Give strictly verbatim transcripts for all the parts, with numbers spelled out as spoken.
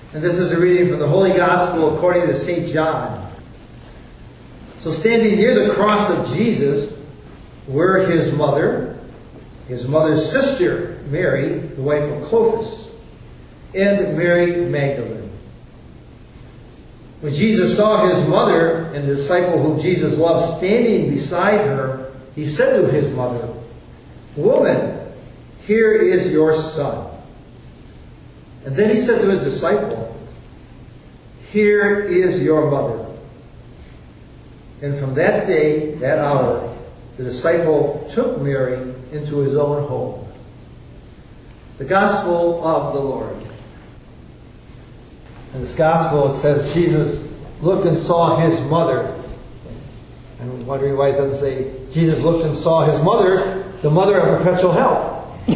And this is a reading from the Holy Gospel according to Saint John. So standing near the cross of Jesus were his mother, his mother's sister, Mary, the wife of Clopas, and Mary Magdalene. When Jesus saw his mother and the disciple whom Jesus loved standing beside her, he said to his mother, "Woman, here is your son." And then he said to his disciple, "Here is your mother." And from that day, that hour, the disciple took Mary into his own home. The Gospel of the Lord. In this Gospel, it says Jesus looked and saw his mother. I'm wondering why it doesn't say Jesus looked and saw his mother, the mother of perpetual help.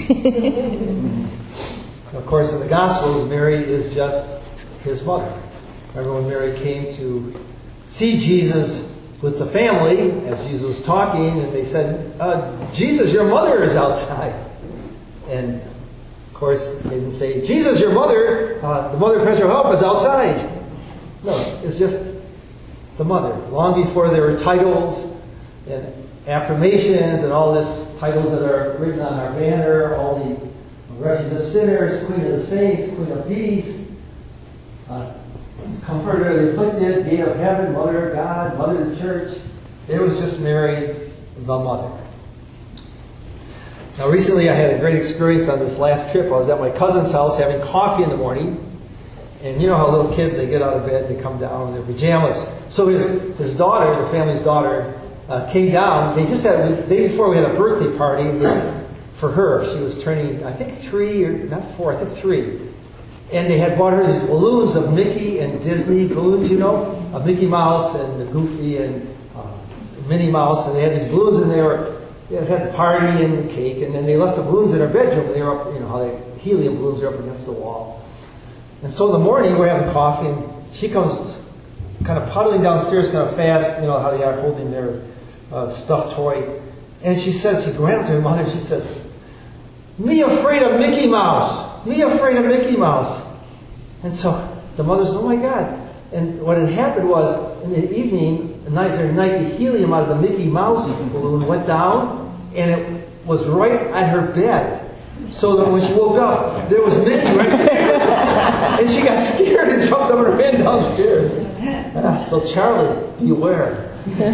Of course, in the Gospels, Mary is just his mother. Remember when Mary came to see Jesus with the family, as Jesus was talking, and they said, uh, "Jesus, your mother is outside." And, of course, they didn't say, "Jesus, your mother, uh, the mother of perpetual help is outside." No, it's just the mother. Long before there were titles and affirmations and all this titles that are written on our banner, all the Refuge of Sinners, Queen of the Saints, Queen of Peace, uh, Comforter of the Afflicted, Gate of Heaven, Mother of God, Mother of the Church. It was just Mary, the Mother. Now recently I had a great experience on this last trip. I was at my cousin's house having coffee in the morning. And you know how little kids, they get out of bed, they come down in their pajamas. So his, his daughter, the family's daughter, uh, came down. They just had, the day before we had a birthday party. They, for her, she was turning, I think three, or not four, I think three. And they had bought her these balloons of Mickey and Disney balloons, you know, of Mickey Mouse and Goofy and uh, Minnie Mouse. And they had these balloons, and they were, they had the party and the cake. And then they left the balloons in her bedroom. And they were up, you know, how they, helium balloons are up against the wall. And so in the morning, we're having coffee, and she comes kind of puddling downstairs kind of fast, you know, how they are holding their uh, stuffed toy. And she says, she ran up to her mother, and she says, "Me afraid of Mickey Mouse. Me afraid of Mickey Mouse." And so the mother says, "Oh my God." And what had happened was, in the evening, the night, the night the helium out of the Mickey Mouse balloon went down, and it was right at her bed. So that when she woke up, there was Mickey right there. And she got scared and jumped up and ran downstairs. Ah, so Charlie, beware.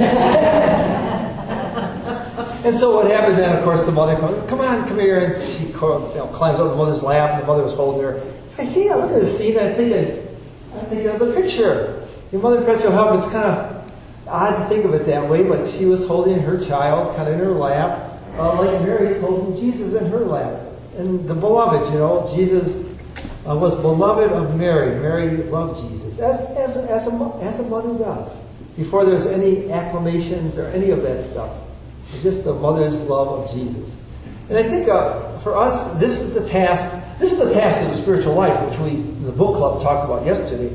And so what happened then, of course, the mother comes, "Come on, come here." And she you know, climbs up the mother's lap, and the mother was holding her. So I see, I look at this, Steve, and I think, I'm thinking of the picture. Your mother perpetual help, it's kind of odd to think of it that way, but she was holding her child kind of in her lap, uh, like Mary's holding Jesus in her lap. And the beloved, you know, Jesus uh, was beloved of Mary. Mary loved Jesus, as, as, as, a, as a mother does, before there's any acclamations or any of that stuff. It's just the mother's love of Jesus. And I think uh, for us, this is the task, this is the task of the spiritual life, which we, the book club, talked about yesterday.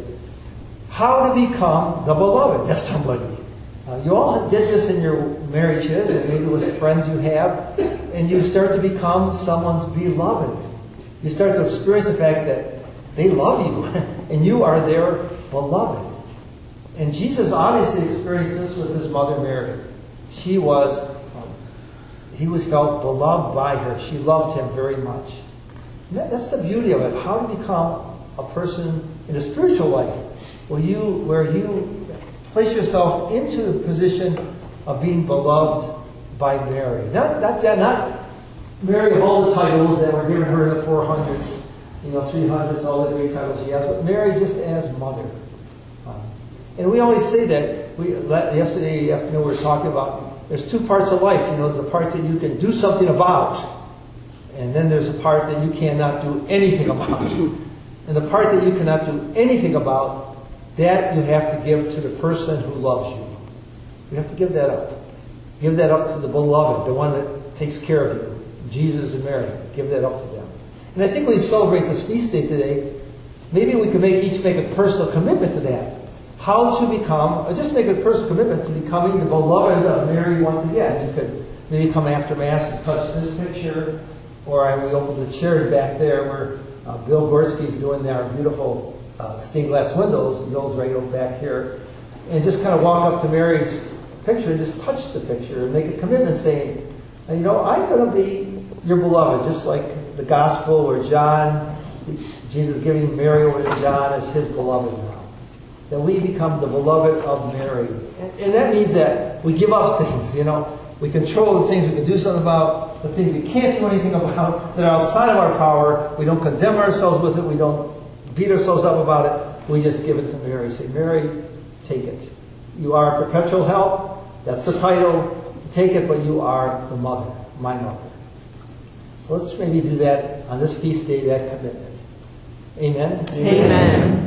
How to become the beloved of somebody. Uh, you all did this in your marriages, and maybe with friends you have, and you start to become someone's beloved. You start to experience the fact that they love you, and you are their beloved. And Jesus obviously experienced this with his mother Mary. She was, um, he was felt beloved by her. She loved him very much. And that, that's the beauty of it. How to become a person in a spiritual life, where you, where you place yourself into the position of being beloved by Mary. Not, not, not Mary of all the titles that were given her in the four hundreds, you know, three hundreds, all the great titles she has, but Mary just as mother. Um, and we always say that. We yesterday afternoon we were talking about there's two parts of life. You know, there's a part that you can do something about, and then there's a part that you cannot do anything about. And the part that you cannot do anything about, that you have to give to the person who loves you. You have to give that up. Give that up to the beloved, the one that takes care of you. Jesus and Mary. Give that up to them. And I think when we celebrate this feast day today, maybe we can make each make a personal commitment to that. How to become, or just make a personal commitment to becoming the beloved of Mary once again. You could maybe come after Mass and touch this picture, or I, we open the chairs back there where uh, Bill Gorski's doing our beautiful uh, stained glass windows, the old radio back here, and just kind of walk up to Mary's picture and just touch the picture and make a commitment saying, you know, I'm going to be your beloved, just like the gospel where John, Jesus giving Mary over to John as his beloved now. That we become the beloved of Mary. And, and that means that we give up things, you know. We control the things we can do something about, the things we can't do anything about, that are outside of our power. We don't condemn ourselves with it. We don't beat ourselves up about it. We just give it to Mary. Say, Mary, take it. You are perpetual help. That's the title. Take it, but you are the mother, my mother. So let's maybe do that on this feast day, that commitment. Amen? Amen. Amen.